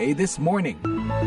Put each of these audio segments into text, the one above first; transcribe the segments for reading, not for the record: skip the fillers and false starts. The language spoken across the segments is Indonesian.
VOA This Morning.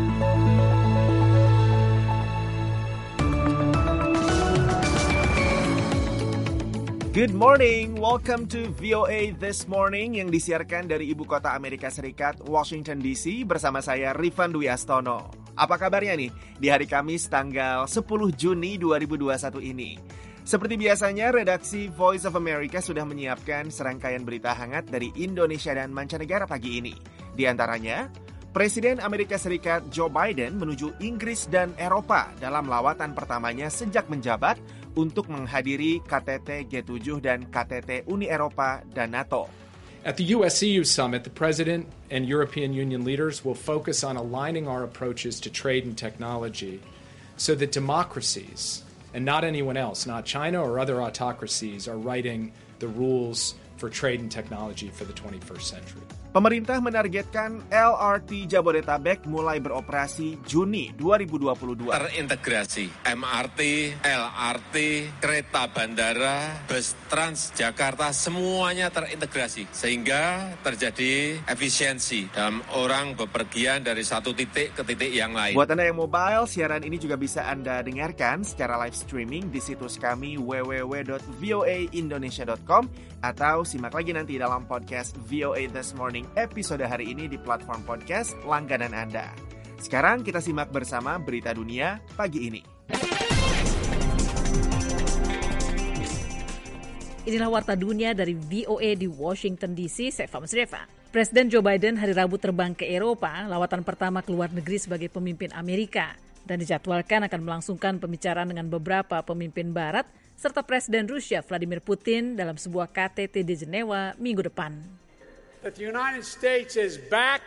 Good morning, welcome to VOA This Morning yang disiarkan dari ibu kota Amerika Serikat, Washington DC, bersama saya Rifan Dwi Astono. Apa kabarnya nih di hari Kamis tanggal 10 Juni 2021 ini? Seperti biasanya, redaksi Voice of America sudah menyiapkan serangkaian berita hangat dari Indonesia dan mancanegara pagi ini. Di antaranya, Presiden Amerika Serikat Joe Biden menuju Inggris dan Eropa dalam lawatan pertamanya sejak menjabat untuk menghadiri KTT G7 dan KTT Uni Eropa dan NATO. At the US-EU summit, the President and European Union leaders will focus on aligning our approaches to trade and technology so that democracies, and not anyone else, not China or other autocracies, are writing the rules for trade and technology for the 21st century. Pemerintah menargetkan LRT Jabodetabek mulai beroperasi Juni 2022. Terintegrasi MRT, LRT, kereta bandara, bus Transjakarta, semuanya terintegrasi. Sehingga terjadi efisiensi dalam orang bepergian dari satu titik ke titik yang lain. Buat Anda yang mobile, siaran ini juga bisa Anda dengarkan secara live streaming di situs kami www.voaindonesia.com atau simak lagi nanti dalam podcast VOA This Morning episode hari ini di platform podcast langganan Anda. Sekarang kita simak bersama berita dunia pagi ini. Inilah Warta Dunia dari VOA di Washington DC, saya Fama Sreva. Presiden Joe Biden hari Rabu terbang ke Eropa, lawatan pertama ke luar negeri sebagai pemimpin Amerika, dan dijadwalkan akan melangsungkan pembicaraan dengan beberapa pemimpin Barat serta Presiden Rusia Vladimir Putin dalam sebuah KTT di Jenewa minggu depan. That the United States is back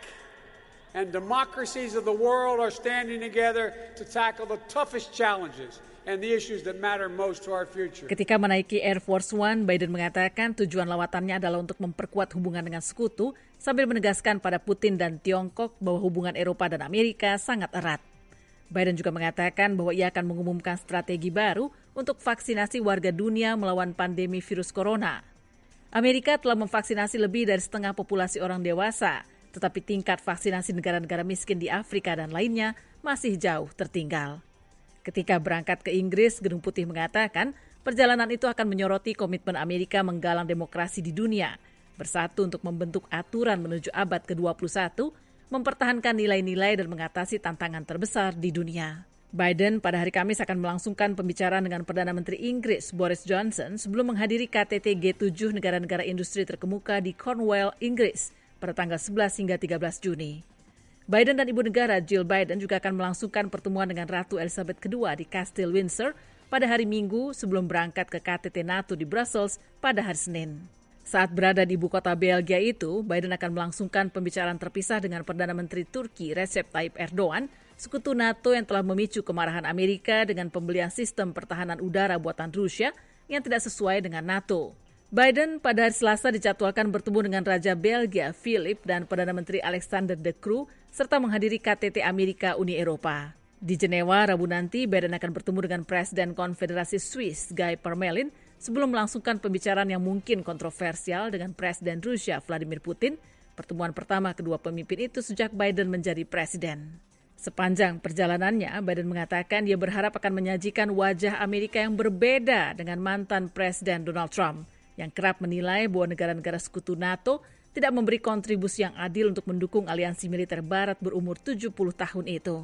and democracies of the world are standing together to tackle the toughest challenges and the issues that matter most to our future. Ketika menaiki Air Force One, Biden mengatakan tujuan lawatannya adalah untuk memperkuat hubungan dengan sekutu sambil menegaskan pada Putin dan Tiongkok bahwa hubungan Eropa dan Amerika sangat erat. Biden juga mengatakan bahwa ia akan mengumumkan strategi baru untuk vaksinasi warga dunia melawan pandemi virus corona. Amerika telah memvaksinasi lebih dari setengah populasi orang dewasa, tetapi tingkat vaksinasi negara-negara miskin di Afrika dan lainnya masih jauh tertinggal. Ketika berangkat ke Inggris, Gedung Putih mengatakan perjalanan itu akan menyoroti komitmen Amerika menggalang demokrasi di dunia, bersatu untuk membentuk aturan menuju abad ke-21, mempertahankan nilai-nilai dan mengatasi tantangan terbesar di dunia. Biden pada hari Kamis akan melangsungkan pembicaraan dengan Perdana Menteri Inggris Boris Johnson sebelum menghadiri KTT G7 negara-negara industri terkemuka di Cornwall, Inggris pada tanggal 11 hingga 13 Juni. Biden dan Ibu Negara Jill Biden juga akan melangsungkan pertemuan dengan Ratu Elizabeth II di Kastil Windsor pada hari Minggu sebelum berangkat ke KTT NATO di Brussels pada hari Senin. Saat berada di ibu kota Belgia itu, Biden akan melangsungkan pembicaraan terpisah dengan Perdana Menteri Turki Recep Tayyip Erdogan, sekutu NATO yang telah memicu kemarahan Amerika dengan pembelian sistem pertahanan udara buatan Rusia yang tidak sesuai dengan NATO. Biden pada hari Selasa dijadwalkan bertemu dengan Raja Belgia Philip dan Perdana Menteri Alexander De Croo serta menghadiri KTT Amerika Uni Eropa. Di Jenewa, Rabu nanti, Biden akan bertemu dengan Presiden Konfederasi Swiss Guy Parmelin sebelum melangsungkan pembicaraan yang mungkin kontroversial dengan Presiden Rusia Vladimir Putin, pertemuan pertama kedua pemimpin itu sejak Biden menjadi presiden. Sepanjang perjalanannya, Biden mengatakan dia berharap akan menyajikan wajah Amerika yang berbeda dengan mantan Presiden Donald Trump, yang kerap menilai bahwa negara-negara sekutu NATO tidak memberi kontribusi yang adil untuk mendukung aliansi militer Barat berumur 70 tahun itu.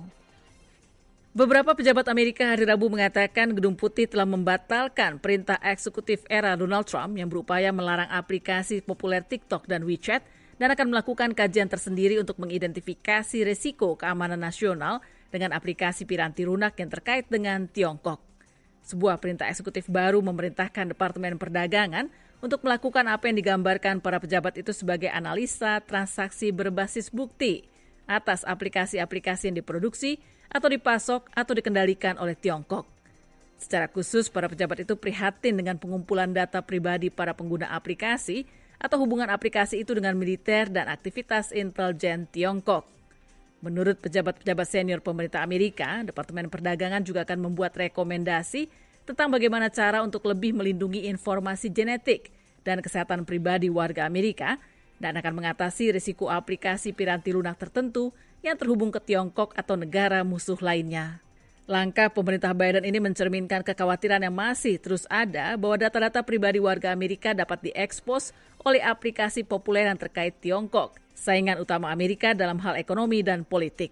Beberapa pejabat Amerika hari Rabu mengatakan Gedung Putih telah membatalkan perintah eksekutif era Donald Trump yang berupaya melarang aplikasi populer TikTok dan WeChat dan akan melakukan kajian tersendiri untuk mengidentifikasi risiko keamanan nasional dengan aplikasi piranti lunak yang terkait dengan Tiongkok. Sebuah perintah eksekutif baru memerintahkan Departemen Perdagangan untuk melakukan apa yang digambarkan para pejabat itu sebagai analisa transaksi berbasis bukti atas aplikasi-aplikasi yang diproduksi atau dipasok atau dikendalikan oleh Tiongkok. Secara khusus, para pejabat itu prihatin dengan pengumpulan data pribadi para pengguna aplikasi atau hubungan aplikasi itu dengan militer dan aktivitas intelijen Tiongkok. Menurut pejabat-pejabat senior pemerintah Amerika, Departemen Perdagangan juga akan membuat rekomendasi tentang bagaimana cara untuk lebih melindungi informasi genetik dan kesehatan pribadi warga Amerika dan akan mengatasi risiko aplikasi piranti lunak tertentu yang terhubung ke Tiongkok atau negara musuh lainnya. Langkah pemerintah Biden ini mencerminkan kekhawatiran yang masih terus ada bahwa data-data pribadi warga Amerika dapat diekspos oleh aplikasi populer yang terkait Tiongkok, saingan utama Amerika dalam hal ekonomi dan politik.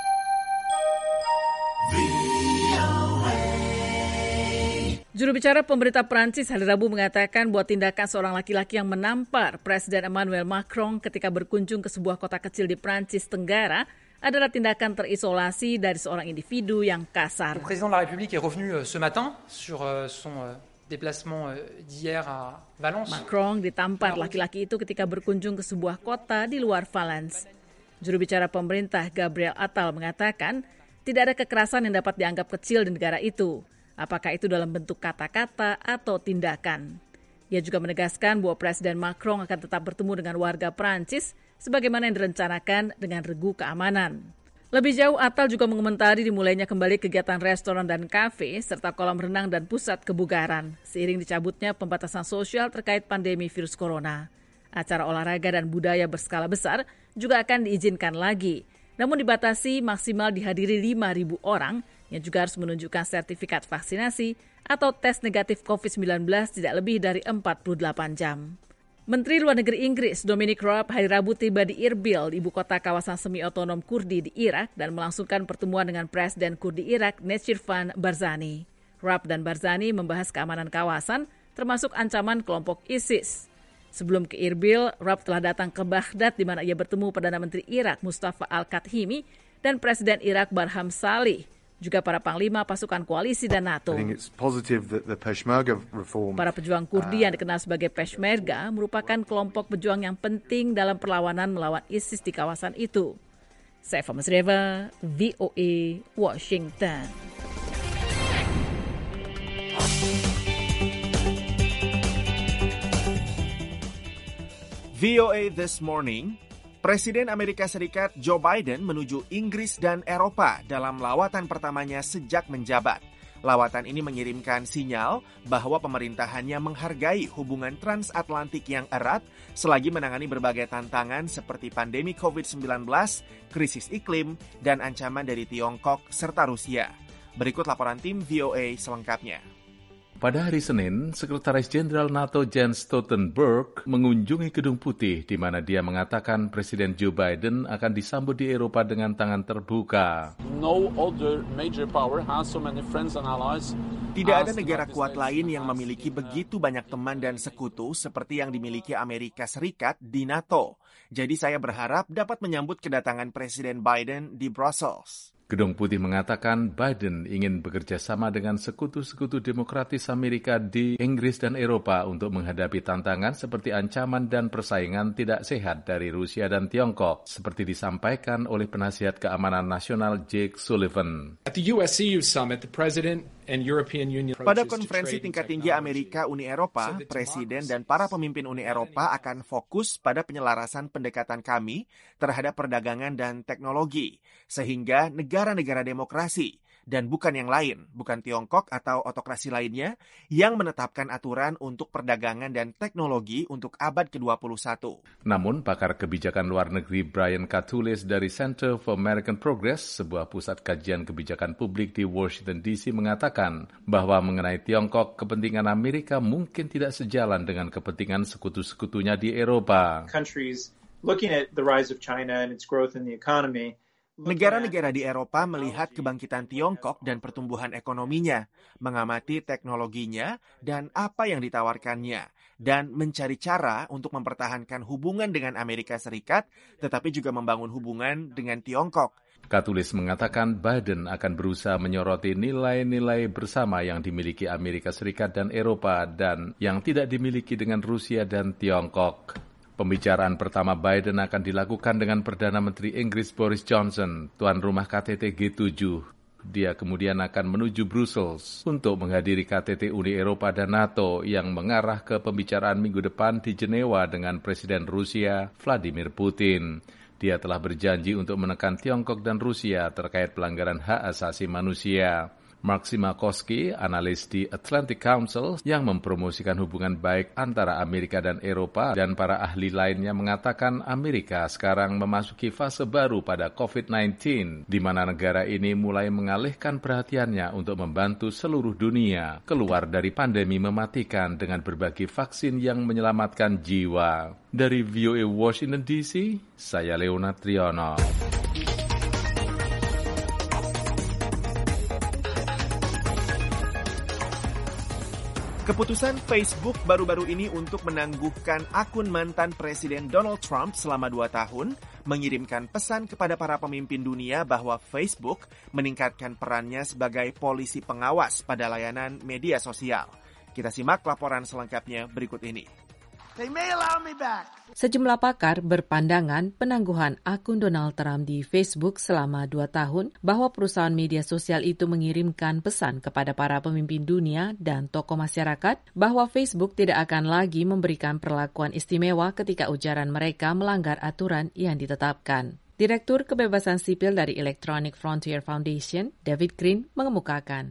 Juru bicara pemerintah Prancis hari Rabu mengatakan bahwa tindakan seorang laki-laki yang menampar Presiden Emmanuel Macron ketika berkunjung ke sebuah kota kecil di Prancis Tenggara adalah tindakan terisolasi dari seorang individu yang kasar. Le président de la République est revenu ce matin sur son déplacement d'hier à Valence. Macron ditampar laki-laki itu ketika berkunjung ke sebuah kota di luar Valence. Juru bicara pemerintah Gabriel Attal mengatakan tidak ada kekerasan yang dapat dianggap kecil di negara itu. Apakah itu dalam bentuk kata-kata atau tindakan. Ia juga menegaskan bahwa Presiden Macron akan tetap bertemu dengan warga Prancis sebagaimana yang direncanakan dengan regu keamanan. Lebih jauh, Attal juga mengomentari dimulainya kembali kegiatan restoran dan kafe serta kolam renang dan pusat kebugaran seiring dicabutnya pembatasan sosial terkait pandemi virus corona. Acara olahraga dan budaya berskala besar juga akan diizinkan lagi, namun dibatasi maksimal dihadiri 5.000 orang yang juga harus menunjukkan sertifikat vaksinasi atau tes negatif COVID-19 tidak lebih dari 48 jam. Menteri Luar Negeri Inggris Dominic Raab hari Rabu tiba di Irbil, ibu kota kawasan semi-otonom Kurdi di Irak dan melangsungkan pertemuan dengan Presiden Kurdi Irak Nechirvan Barzani. Raab dan Barzani membahas keamanan kawasan termasuk ancaman kelompok ISIS. Sebelum ke Irbil, Raab telah datang ke Baghdad di mana ia bertemu Perdana Menteri Irak Mustafa Al-Kadhimi dan Presiden Irak Barham Salih, juga para panglima pasukan koalisi dan NATO. Para pejuang Kurdi yang dikenal sebagai Peshmerga merupakan kelompok pejuang yang penting dalam perlawanan melawan ISIS di kawasan itu. Saifa Masreva, VOA, Washington. VOA This Morning. Presiden Amerika Serikat Joe Biden menuju Inggris dan Eropa dalam lawatan pertamanya sejak menjabat. Lawatan ini mengirimkan sinyal bahwa pemerintahannya menghargai hubungan transatlantik yang erat selagi menangani berbagai tantangan seperti pandemi COVID-19, krisis iklim, dan ancaman dari Tiongkok serta Rusia. Berikut laporan tim VOA selengkapnya. Pada hari Senin, Sekretaris Jenderal NATO Jens Stoltenberg mengunjungi Gedung Putih di mana dia mengatakan Presiden Joe Biden akan disambut di Eropa dengan tangan terbuka. Tidak ada negara kuat lain yang memiliki begitu banyak teman dan sekutu seperti yang dimiliki Amerika Serikat di NATO. Jadi saya berharap dapat menyambut kedatangan Presiden Biden di Brussels. Gedung Putih mengatakan Biden ingin bekerja sama dengan sekutu-sekutu demokratis Amerika di Inggris dan Eropa untuk menghadapi tantangan seperti ancaman dan persaingan tidak sehat dari Rusia dan Tiongkok, seperti disampaikan oleh penasihat keamanan nasional Jake Sullivan. At the US-EU summit, the President and European Union Pada konferensi tingkat tinggi Amerika Uni Eropa, Presiden dan para pemimpin Uni Eropa akan fokus pada penyelarasan pendekatan kami terhadap perdagangan dan teknologi, sehingga negara-negara demokrasi, dan bukan yang lain, bukan Tiongkok atau otokrasi lainnya, yang menetapkan aturan untuk perdagangan dan teknologi untuk abad ke-21. Namun, pakar kebijakan luar negeri Brian Katulis dari Center for American Progress, sebuah pusat kajian kebijakan publik di Washington DC, mengatakan bahwa mengenai Tiongkok, kepentingan Amerika mungkin tidak sejalan dengan kepentingan sekutu-sekutunya di Eropa. Countries looking at the rise of China and its growth in the economy. Negara-negara di Eropa melihat kebangkitan Tiongkok dan pertumbuhan ekonominya, mengamati teknologinya dan apa yang ditawarkannya, dan mencari cara untuk mempertahankan hubungan dengan Amerika Serikat, tetapi juga membangun hubungan dengan Tiongkok. Katulis mengatakan Biden akan berusaha menyoroti nilai-nilai bersama yang dimiliki Amerika Serikat dan Eropa dan yang tidak dimiliki dengan Rusia dan Tiongkok. Pembicaraan pertama Biden akan dilakukan dengan Perdana Menteri Inggris Boris Johnson, tuan rumah KTT G7. Dia kemudian akan menuju Brussels untuk menghadiri KTT Uni Eropa dan NATO yang mengarah ke pembicaraan minggu depan di Jenewa dengan Presiden Rusia Vladimir Putin. Dia telah berjanji untuk menekan Tiongkok dan Rusia terkait pelanggaran hak asasi manusia. Mark Simakowski, analis di Atlantic Council yang mempromosikan hubungan baik antara Amerika dan Eropa, dan para ahli lainnya mengatakan Amerika sekarang memasuki fase baru pada COVID-19, di mana negara ini mulai mengalihkan perhatiannya untuk membantu seluruh dunia keluar dari pandemi mematikan dengan berbagi vaksin yang menyelamatkan jiwa. Dari VOA Washington DC, saya Leonard Triono. Keputusan Facebook baru-baru ini untuk menangguhkan akun mantan Presiden Donald Trump selama 2 tahun mengirimkan pesan kepada para pemimpin dunia bahwa Facebook meningkatkan perannya sebagai polisi pengawas pada layanan media sosial. Kita simak laporan selengkapnya berikut ini. Sejumlah pakar berpandangan penangguhan akun Donald Trump di Facebook selama 2 tahun bahwa perusahaan media sosial itu mengirimkan pesan kepada para pemimpin dunia dan tokoh masyarakat bahwa Facebook tidak akan lagi memberikan perlakuan istimewa ketika ujaran mereka melanggar aturan yang ditetapkan. Direktur Kebebasan Sipil dari Electronic Frontier Foundation, David Green, mengemukakan.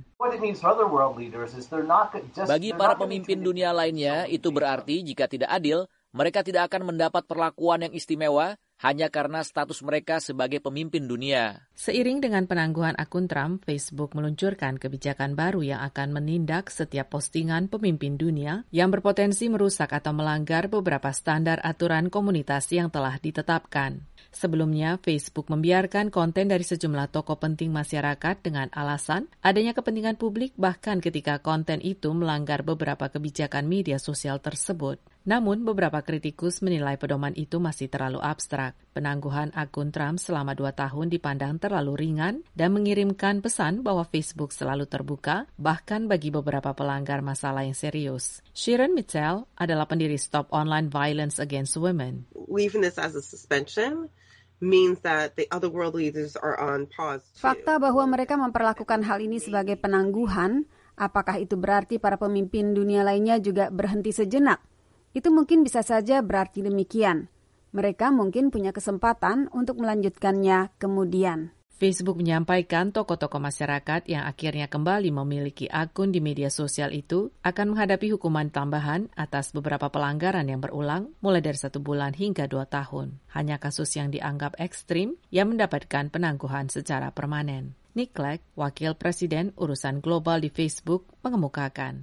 Bagi para pemimpin dunia lainnya, itu berarti jika tidak adil, mereka tidak akan mendapat perlakuan yang istimewa hanya karena status mereka sebagai pemimpin dunia. Seiring dengan penangguhan akun Trump, Facebook meluncurkan kebijakan baru yang akan menindak setiap postingan pemimpin dunia yang berpotensi merusak atau melanggar beberapa standar aturan komunitas yang telah ditetapkan. Sebelumnya, Facebook membiarkan konten dari sejumlah tokoh penting masyarakat dengan alasan adanya kepentingan publik bahkan ketika konten itu melanggar beberapa kebijakan media sosial tersebut. Namun, beberapa kritikus menilai pedoman itu masih terlalu abstrak. Penangguhan akun Trump selama 2 tahun dipandang terlalu ringan dan mengirimkan pesan bahwa Facebook selalu terbuka, bahkan bagi beberapa pelanggar masalah yang serius. Sharon Mitchell adalah pendiri Stop Online Violence Against Women. Leaving this as a suspension means that the other world leaders are on pause too. Fakta bahwa mereka memperlakukan hal ini sebagai penangguhan, apakah itu berarti para pemimpin dunia lainnya juga berhenti sejenak? Itu mungkin bisa saja berarti demikian. Mereka mungkin punya kesempatan untuk melanjutkannya kemudian. Facebook menyampaikan tokoh-tokoh masyarakat yang akhirnya kembali memiliki akun di media sosial itu akan menghadapi hukuman tambahan atas beberapa pelanggaran yang berulang mulai dari 1 bulan hingga 2 tahun. Hanya kasus yang dianggap ekstrim yang mendapatkan penangguhan secara permanen. Nick Clegg, Wakil Presiden Urusan Global di Facebook, mengemukakan.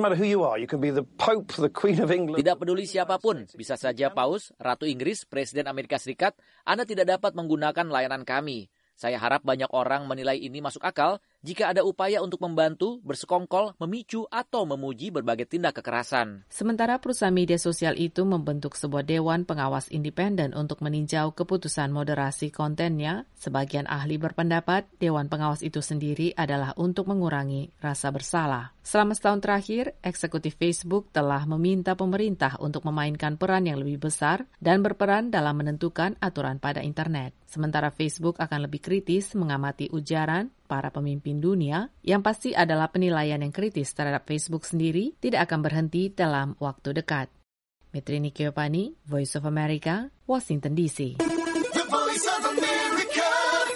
Tidak peduli siapapun, bisa saja Paus, Ratu Inggris, Presiden Amerika Serikat, Anda tidak dapat menggunakan layanan kami. Saya harap banyak orang menilai ini masuk akal jika ada upaya untuk membantu, bersekongkol, memicu, atau memuji berbagai tindak kekerasan. Sementara perusahaan media sosial itu membentuk sebuah dewan pengawas independen untuk meninjau keputusan moderasi kontennya, sebagian ahli berpendapat dewan pengawas itu sendiri adalah untuk mengurangi rasa bersalah. Selama setahun terakhir, eksekutif Facebook telah meminta pemerintah untuk memainkan peran yang lebih besar dan berperan dalam menentukan aturan pada internet. Sementara Facebook akan lebih kritis mengamati ujaran para pemimpin dunia, yang pasti adalah penilaian yang kritis terhadap Facebook sendiri tidak akan berhenti dalam waktu dekat. Metrini Keopani, Voice of America, Washington DC. The Voice of America,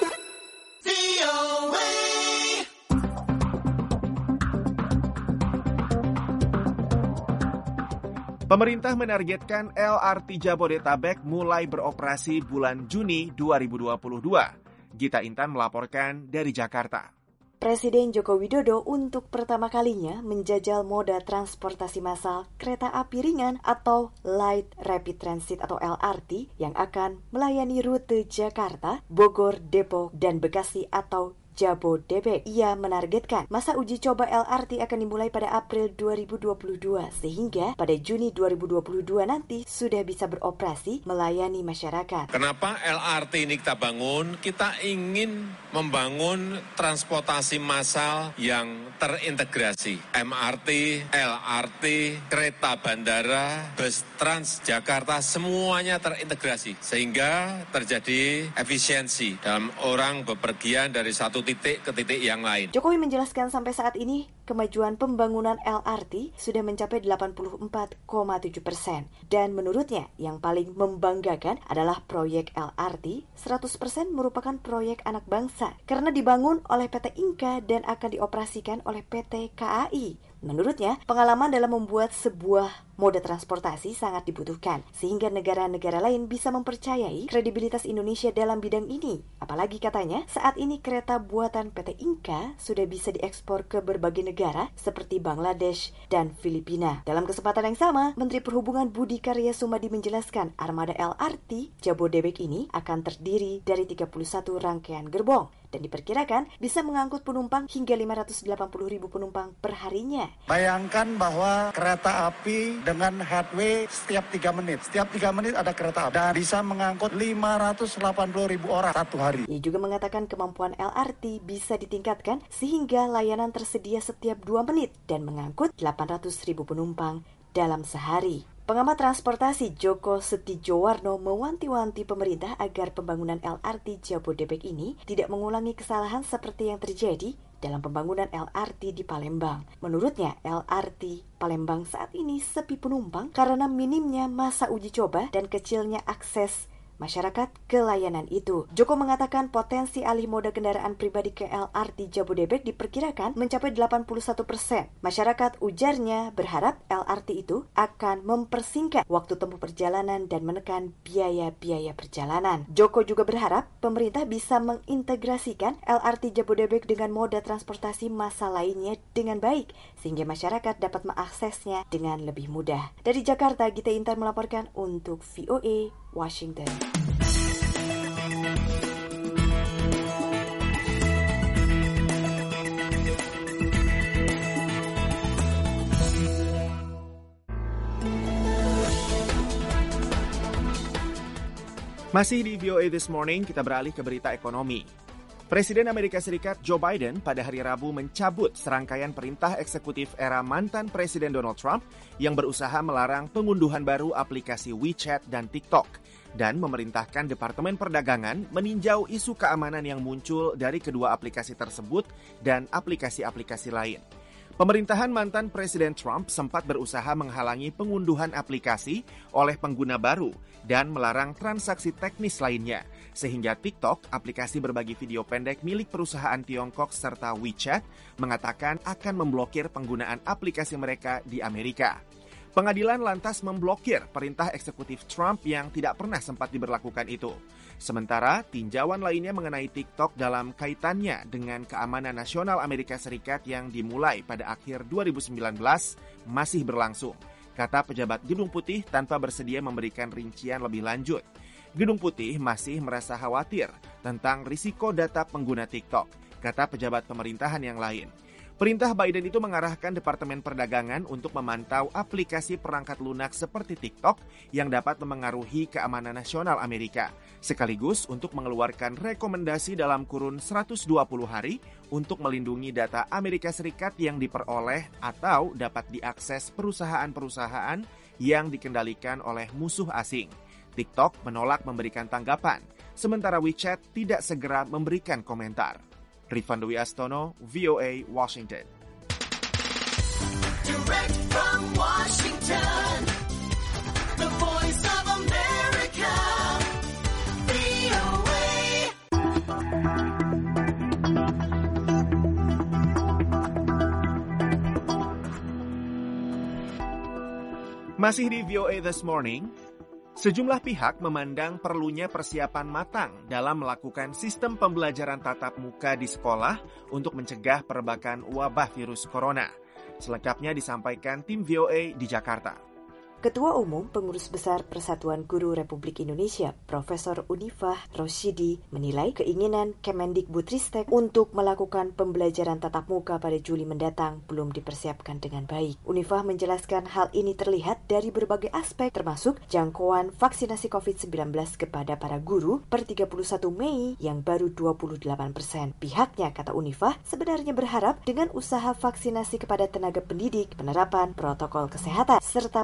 VOA. Pemerintah menargetkan LRT Jabodetabek mulai beroperasi bulan Juni 2022. Gita Intan melaporkan dari Jakarta. Presiden Joko Widodo untuk pertama kalinya menjajal moda transportasi massal kereta api ringan atau Light Rapid Transit atau LRT yang akan melayani rute Jakarta, Bogor, Depok, dan Bekasi atau Jabodebek. Ia menargetkan masa uji coba LRT akan dimulai pada April 2022 sehingga pada Juni 2022 nanti sudah bisa beroperasi melayani masyarakat. Kenapa LRT ini kita bangun? Kita ingin membangun transportasi massal yang terintegrasi. MRT, LRT, kereta bandara, bus Transjakarta semuanya terintegrasi sehingga terjadi efisiensi dalam orang bepergian dari satu titik ke titik yang lain. Jokowi menjelaskan sampai saat ini kemajuan pembangunan LRT sudah mencapai 84,7%. Dan menurutnya, yang paling membanggakan adalah proyek LRT 100% merupakan proyek anak bangsa karena dibangun oleh PT Inka dan akan dioperasikan oleh PT KAI. Menurutnya, pengalaman dalam membuat sebuah moda transportasi sangat dibutuhkan, sehingga negara-negara lain bisa mempercayai kredibilitas Indonesia dalam bidang ini. Apalagi katanya, saat ini kereta buatan PT Inka sudah bisa diekspor ke berbagai negara seperti Bangladesh dan Filipina. Dalam kesempatan yang sama, Menteri Perhubungan Budi Karya Sumadi menjelaskan armada LRT Jabodebek ini akan terdiri dari 31 rangkaian gerbong dan diperkirakan bisa mengangkut penumpang hingga 580.000 penumpang per harinya. Bayangkan bahwa kereta api dengan headway setiap 3 menit. Setiap 3 menit ada kereta api dan bisa mengangkut 580.000 orang satu hari. Ia juga mengatakan kemampuan LRT bisa ditingkatkan sehingga layanan tersedia setiap 2 menit dan mengangkut 800.000 penumpang dalam sehari. Pengamat transportasi Joko Setijowarno mewanti-wanti pemerintah agar pembangunan LRT Jabodebek ini tidak mengulangi kesalahan seperti yang terjadi dalam pembangunan LRT di Palembang. Menurutnya, LRT Palembang saat ini sepi penumpang karena minimnya masa uji coba dan kecilnya akses masyarakat ke layanan itu. Joko mengatakan potensi alih moda kendaraan pribadi ke LRT Jabodebek diperkirakan mencapai 81%. Masyarakat, ujarnya, berharap LRT itu akan mempersingkat waktu tempuh perjalanan dan menekan biaya-biaya perjalanan. Joko juga berharap pemerintah bisa mengintegrasikan LRT Jabodebek dengan moda transportasi massal lainnya dengan baik, sehingga masyarakat dapat mengaksesnya dengan lebih mudah. Dari Jakarta, Gita Intan melaporkan untuk VOA Washington. Masih di VOA This Morning, kita beralih ke berita ekonomi. Presiden Amerika Serikat Joe Biden pada hari Rabu mencabut serangkaian perintah eksekutif era mantan Presiden Donald Trump yang berusaha melarang pengunduhan baru aplikasi WeChat dan TikTok dan memerintahkan Departemen Perdagangan meninjau isu keamanan yang muncul dari kedua aplikasi tersebut dan aplikasi-aplikasi lain. Pemerintahan mantan Presiden Trump sempat berusaha menghalangi pengunduhan aplikasi oleh pengguna baru dan melarang transaksi teknis lainnya, sehingga TikTok, aplikasi berbagi video pendek milik perusahaan Tiongkok, serta WeChat mengatakan akan memblokir penggunaan aplikasi mereka di Amerika. Pengadilan lantas memblokir perintah eksekutif Trump yang tidak pernah sempat diberlakukan itu. Sementara, tinjauan lainnya mengenai TikTok dalam kaitannya dengan keamanan nasional Amerika Serikat yang dimulai pada akhir 2019 masih berlangsung, kata pejabat Gedung Putih tanpa bersedia memberikan rincian lebih lanjut. Gedung Putih masih merasa khawatir tentang risiko data pengguna TikTok, kata pejabat pemerintahan yang lain. Perintah Biden itu mengarahkan Departemen Perdagangan untuk memantau aplikasi perangkat lunak seperti TikTok yang dapat memengaruhi keamanan nasional Amerika, sekaligus untuk mengeluarkan rekomendasi dalam kurun 120 hari untuk melindungi data Amerika Serikat yang diperoleh atau dapat diakses perusahaan-perusahaan yang dikendalikan oleh musuh asing. TikTok menolak memberikan tanggapan, sementara WeChat tidak segera memberikan komentar. Rifan Dwi Astono, VOA, Washington. Direct from Washington, the voice of America, VOA. Masih di VOA This Morning, sejumlah pihak memandang perlunya persiapan matang dalam melakukan sistem pembelajaran tatap muka di sekolah untuk mencegah perebakan wabah virus corona. Selengkapnya disampaikan tim VOA di Jakarta. Ketua Umum Pengurus Besar Persatuan Guru Republik Indonesia, Profesor Unifah Rosyidi, menilai keinginan Kemendikbudristek untuk melakukan pembelajaran tatap muka pada Juli mendatang belum dipersiapkan dengan baik. Unifah menjelaskan hal ini terlihat dari berbagai aspek, termasuk jangkauan vaksinasi COVID-19 kepada para guru per 31 Mei yang baru 28%. Pihaknya, kata Unifah, sebenarnya berharap dengan usaha vaksinasi kepada tenaga pendidik, penerapan protokol kesehatan, serta perbaikan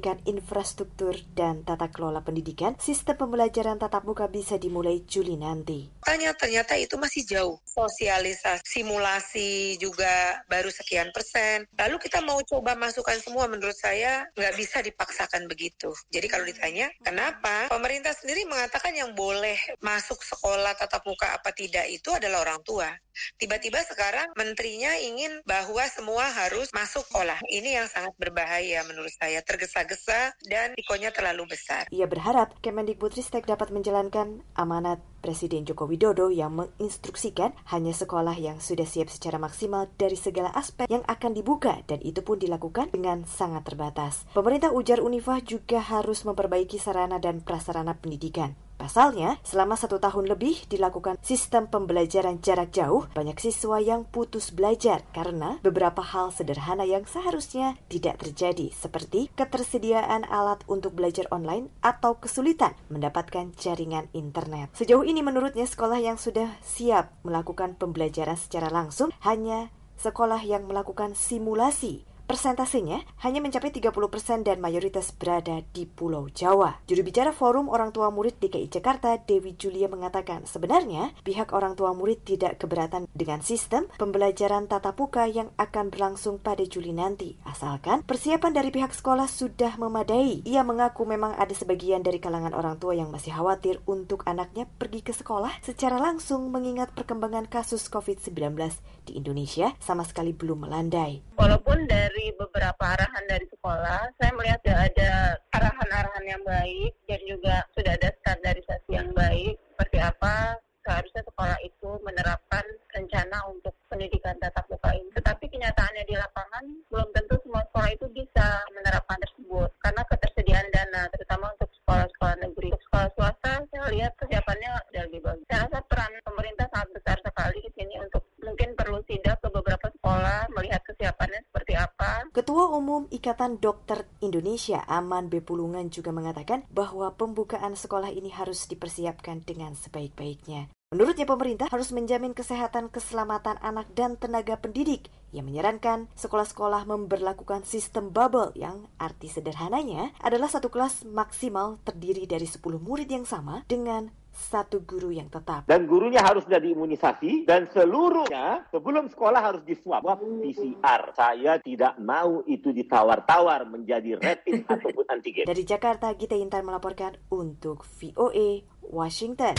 memperhatikan infrastruktur dan tata kelola pendidikan, sistem pembelajaran tatap muka bisa dimulai Juli nanti. Ternyata itu masih jauh. Sosialisasi, simulasi juga baru sekian persen. Lalu kita mau coba masukkan semua, menurut saya nggak bisa dipaksakan begitu. Jadi kalau ditanya, kenapa? Pemerintah sendiri mengatakan yang boleh masuk sekolah tatap muka apa tidak itu adalah orang tua. Tiba-tiba sekarang menterinya ingin bahwa semua harus masuk sekolah. Ini yang sangat berbahaya menurut saya. Tergesa-gesa dan risikonya terlalu besar. Ia berharap Kemendikbudristek dapat menjalankan amanat Presiden Joko Widodo yang menginstruksikan hanya sekolah yang sudah siap secara maksimal dari segala aspek yang akan dibuka, dan itu pun dilakukan dengan sangat terbatas. Pemerintah ujar Unifah juga harus memperbaiki sarana dan prasarana pendidikan. Pasalnya, selama 1 tahun lebih dilakukan sistem pembelajaran jarak jauh, banyak siswa yang putus belajar karena beberapa hal sederhana yang seharusnya tidak terjadi, seperti ketersediaan alat untuk belajar online atau kesulitan mendapatkan jaringan internet. Sejauh ini menurutnya sekolah yang sudah siap melakukan pembelajaran secara langsung hanya sekolah yang melakukan simulasi. Persentasenya hanya mencapai 30% dan mayoritas berada di Pulau Jawa. Juru bicara Forum Orang Tua Murid DKI Jakarta, Dewi Julia, mengatakan sebenarnya pihak orang tua murid tidak keberatan dengan sistem pembelajaran tatap muka yang akan berlangsung pada Juli nanti, asalkan persiapan dari pihak sekolah sudah memadai. Ia mengaku memang ada sebagian dari kalangan orang tua yang masih khawatir untuk anaknya pergi ke sekolah secara langsung mengingat perkembangan kasus COVID-19 di Indonesia sama sekali belum melandai. Walaupun dari beberapa arahan dari sekolah, saya melihat ada arahan-arahan yang baik dan juga sudah ada standarisasi yang baik seperti apa seharusnya sekolah itu menerapkan rencana untuk pendidikan tatap muka ini. Tetapi kenyataannya di lapangan belum tentu semua sekolah itu bisa menerapkan tersebut karena ketersediaan dana, terutama untuk sekolah-sekolah negeri. Untuk sekolah swasta, saya lihat kesiapannya sudah lebih bagus. Saya rasa peran pemerintah sangat besar sekali di sini untuk mungkin perlu sidak ke beberapa sekolah melihat kesiapannya seperti apa. Ketua Umum Ikatan Dokter Indonesia, Aman B. Pulungan, juga mengatakan bahwa pembukaan sekolah ini harus dipersiapkan dengan sebaik-baiknya. Menurutnya pemerintah harus menjamin kesehatan keselamatan anak dan tenaga pendidik. Ia menyarankan sekolah-sekolah memberlakukan sistem bubble yang arti sederhananya adalah satu kelas maksimal terdiri dari 10 murid yang sama dengan satu guru yang tetap. Dan gurunya harus sudah diimunisasi dan seluruhnya sebelum sekolah harus diswab PCR. Saya tidak mau itu ditawar-tawar menjadi rapid ataupun antigen. Dari Jakarta, Gita Intan melaporkan untuk VOA Washington.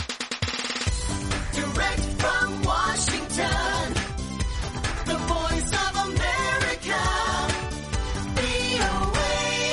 Direct from Washington, the voice of America, VOA.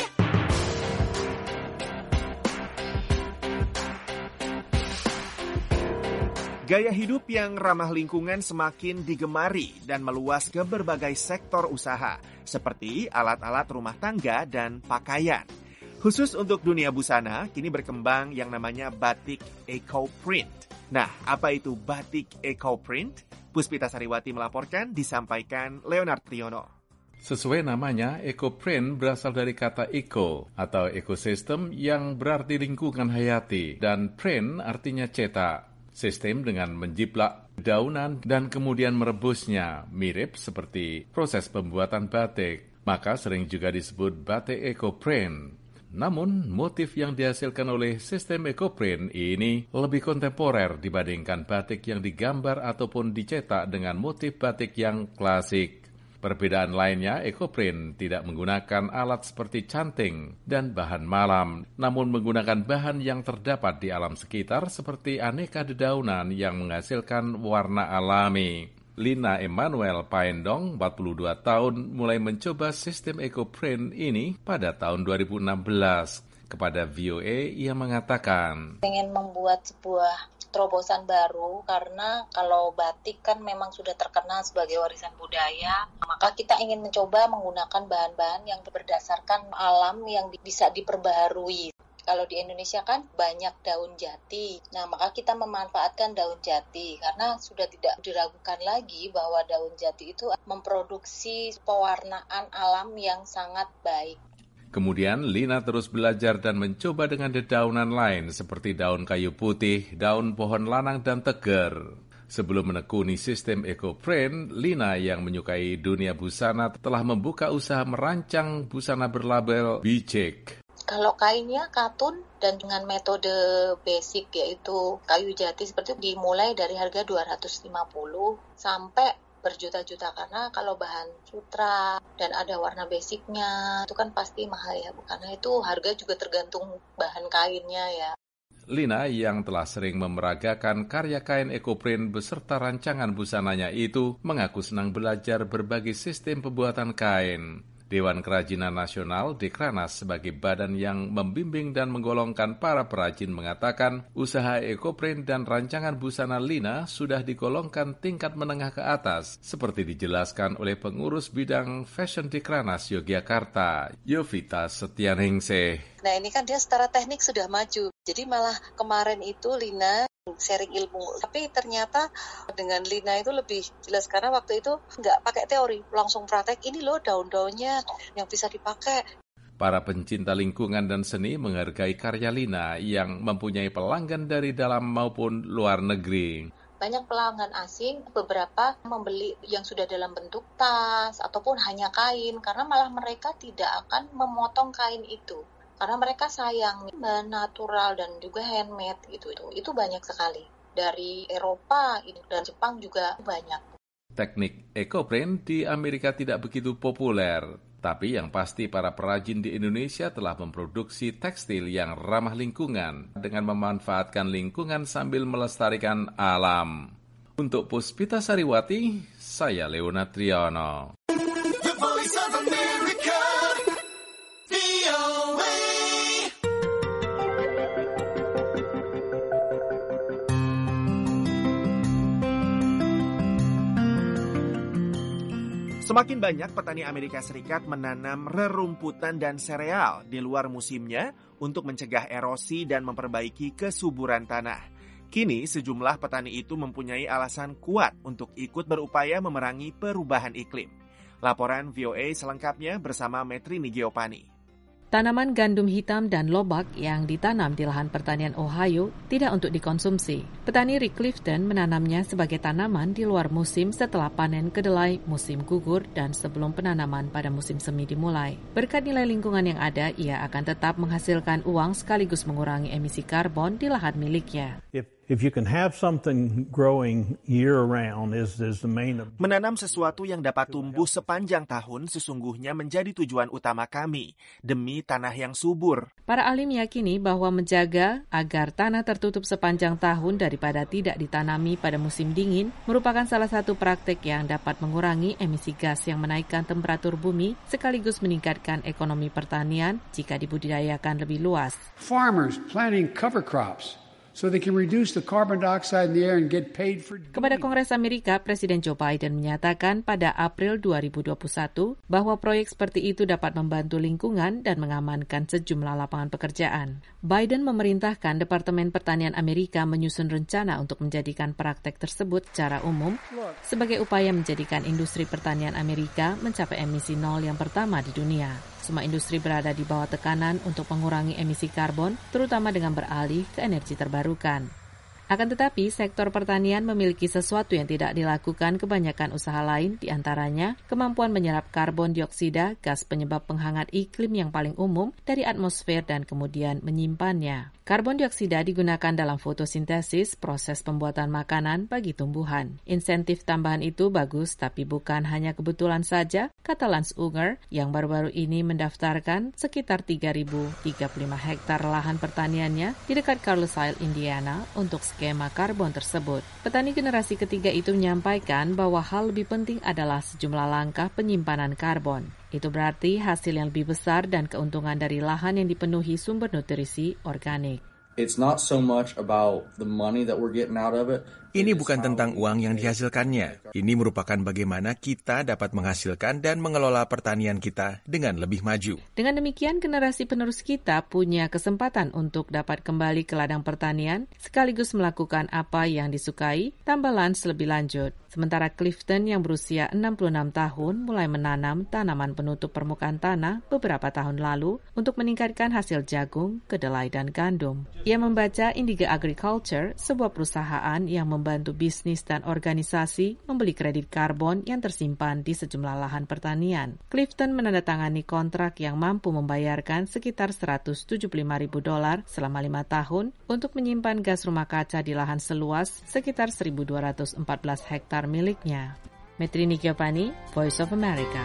Gaya hidup yang ramah lingkungan semakin digemari dan meluas ke berbagai sektor usaha, seperti alat-alat rumah tangga dan pakaian. Khusus untuk dunia busana, kini berkembang yang namanya batik eco-print. Nah, apa itu batik eco-print? Puspita Sariwati melaporkan, disampaikan Leonard Triono. Sesuai namanya, eco-print berasal dari kata eco atau ekosistem yang berarti lingkungan hayati, dan print artinya cetak. Sistem dengan menjiplak daunan dan kemudian merebusnya, mirip seperti proses pembuatan batik. Maka sering juga disebut batik eco-print. Namun, motif yang dihasilkan oleh sistem eco-print ini lebih kontemporer dibandingkan batik yang digambar ataupun dicetak dengan motif batik yang klasik. Perbedaan lainnya, eco-print tidak menggunakan alat seperti canting dan bahan malam, namun menggunakan bahan yang terdapat di alam sekitar seperti aneka dedaunan yang menghasilkan warna alami. Lina Emmanuel Paendong, 42 tahun, mulai mencoba sistem eco-print ini pada tahun 2016. Kepada VOA, ia mengatakan, pengen membuat sebuah terobosan baru karena kalau batik kan memang sudah terkenal sebagai warisan budaya, maka kita ingin mencoba menggunakan bahan-bahan yang berdasarkan alam yang bisa diperbaharui. Kalau di Indonesia kan banyak daun jati. Nah, maka kita memanfaatkan daun jati karena sudah tidak diragukan lagi bahwa daun jati itu memproduksi pewarnaan alam yang sangat baik. Kemudian Lina terus belajar dan mencoba dengan dedaunan lain seperti daun kayu putih, daun pohon lanang, dan teger. Sebelum menekuni sistem eco-print, Lina yang menyukai dunia busana telah membuka usaha merancang busana berlabel Bijek. Kalau kainnya katun dan dengan metode basic yaitu kayu jati seperti itu dimulai dari harga 250 sampai berjuta-juta, karena kalau bahan sutra dan ada warna basicnya itu kan pasti mahal ya, karena itu harga juga tergantung bahan kainnya ya. Lina yang telah sering memeragakan karya kain ekoprint beserta rancangan busananya itu mengaku senang belajar berbagai sistem pembuatan kain. Dewan Kerajinan Nasional Dekranas sebagai badan yang membimbing dan menggolongkan para perajin mengatakan usaha ekoprint dan rancangan busana Lina sudah digolongkan tingkat menengah ke atas seperti dijelaskan oleh pengurus bidang fashion Dekranas Yogyakarta, Yovita Setianingsih. Nah ini kan dia secara teknik sudah maju, jadi malah kemarin itu Lina sharing ilmu, tapi ternyata dengan Lina itu lebih jelas karena waktu itu nggak pakai teori, langsung praktek. Ini loh daun-daunnya yang bisa dipakai. Para pencinta lingkungan dan seni menghargai karya Lina yang mempunyai pelanggan dari dalam maupun luar negeri. Banyak pelanggan asing, beberapa membeli yang sudah dalam bentuk tas ataupun hanya kain, karena malah mereka tidak akan memotong kain itu. Karena mereka sayang bahan natural dan juga handmade gitu. Itu banyak sekali. Dari Eropa dan Jepang juga banyak. Teknik ekoprint di Amerika tidak begitu populer, tapi yang pasti para perajin di Indonesia telah memproduksi tekstil yang ramah lingkungan dengan memanfaatkan lingkungan sambil melestarikan alam. Untuk Puspita Sariwati, saya Leona Triyono. The Voice of America, VOA. Semakin banyak petani Amerika Serikat menanam rerumputan dan sereal di luar musimnya untuk mencegah erosi dan memperbaiki kesuburan tanah. Kini sejumlah petani itu mempunyai alasan kuat untuk ikut berupaya memerangi perubahan iklim. Laporan VOA selengkapnya bersama Metrini Geopani. Tanaman gandum hitam dan lobak yang ditanam di lahan pertanian Ohio tidak untuk dikonsumsi. Petani Rick Clifton menanamnya sebagai tanaman di luar musim setelah panen kedelai musim gugur dan sebelum penanaman pada musim semi dimulai. Berkat nilai lingkungan yang ada, ia akan tetap menghasilkan uang sekaligus mengurangi emisi karbon di lahan miliknya. If you can have something growing year-round is the main. Menanam sesuatu yang dapat tumbuh sepanjang tahun sesungguhnya menjadi tujuan utama kami demi tanah yang subur. Para ahli meyakini bahwa menjaga agar tanah tertutup sepanjang tahun daripada tidak ditanami pada musim dingin merupakan salah satu praktek yang dapat mengurangi emisi gas yang menaikkan temperatur bumi sekaligus meningkatkan ekonomi pertanian jika dibudidayakan lebih luas. Farmers planting cover crops so they can reduce the carbon dioxide in the air and get paid for doing it. Kepada Kongres Amerika, Presiden Joe Biden menyatakan pada April 2021 bahwa proyek seperti itu dapat membantu lingkungan dan mengamankan sejumlah lapangan pekerjaan. Biden memerintahkan Departemen Pertanian Amerika menyusun rencana untuk menjadikan praktek tersebut secara umum sebagai upaya menjadikan industri pertanian Amerika mencapai emisi nol yang pertama di dunia. Semua industri berada di bawah tekanan untuk mengurangi emisi karbon, terutama dengan beralih ke energi terbarukan. Akan tetapi, sektor pertanian memiliki sesuatu yang tidak dilakukan kebanyakan usaha lain, di antaranya kemampuan menyerap karbon dioksida, gas penyebab penghangat iklim yang paling umum, dari atmosfer dan kemudian menyimpannya. Karbon dioksida digunakan dalam fotosintesis, proses pembuatan makanan bagi tumbuhan. Insentif tambahan itu bagus, tapi bukan hanya kebetulan saja, kata Lance Unger, yang baru-baru ini mendaftarkan sekitar 3.035 hektar lahan pertaniannya di dekat Carlisle, Indiana, untuk skema karbon tersebut. Petani generasi ketiga itu menyampaikan bahwa hal lebih penting adalah sejumlah langkah penyimpanan karbon. Itu berarti hasil yang lebih besar dan keuntungan dari lahan yang dipenuhi sumber nutrisi organik. It's not so much about the money that we're getting out of it. Ini bukan tentang uang yang dihasilkannya. Ini merupakan bagaimana kita dapat menghasilkan dan mengelola pertanian kita dengan lebih maju. Dengan demikian, generasi penerus kita punya kesempatan untuk dapat kembali ke ladang pertanian, sekaligus melakukan apa yang disukai, tambah Lance lebih lanjut. Sementara Clifton yang berusia 66 tahun mulai menanam tanaman penutup permukaan tanah beberapa tahun lalu untuk meningkatkan hasil jagung, kedelai, dan gandum. Ia membaca Indigo Agriculture, sebuah perusahaan yang membantu bisnis dan organisasi membeli kredit karbon yang tersimpan di sejumlah lahan pertanian. Clifton menandatangani kontrak yang mampu membayarkan sekitar $175.000 selama 5 tahun untuk menyimpan gas rumah kaca di lahan seluas sekitar 1.214 hektar miliknya. Metrini Giovanni, Voice of America.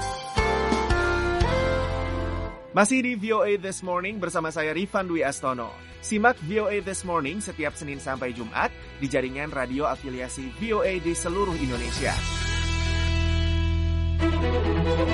Masih di VOA This Morning bersama saya Rifan Dwi Astono. Simak VOA This Morning setiap Senin sampai Jumat di jaringan radio afiliasi VOA di seluruh Indonesia.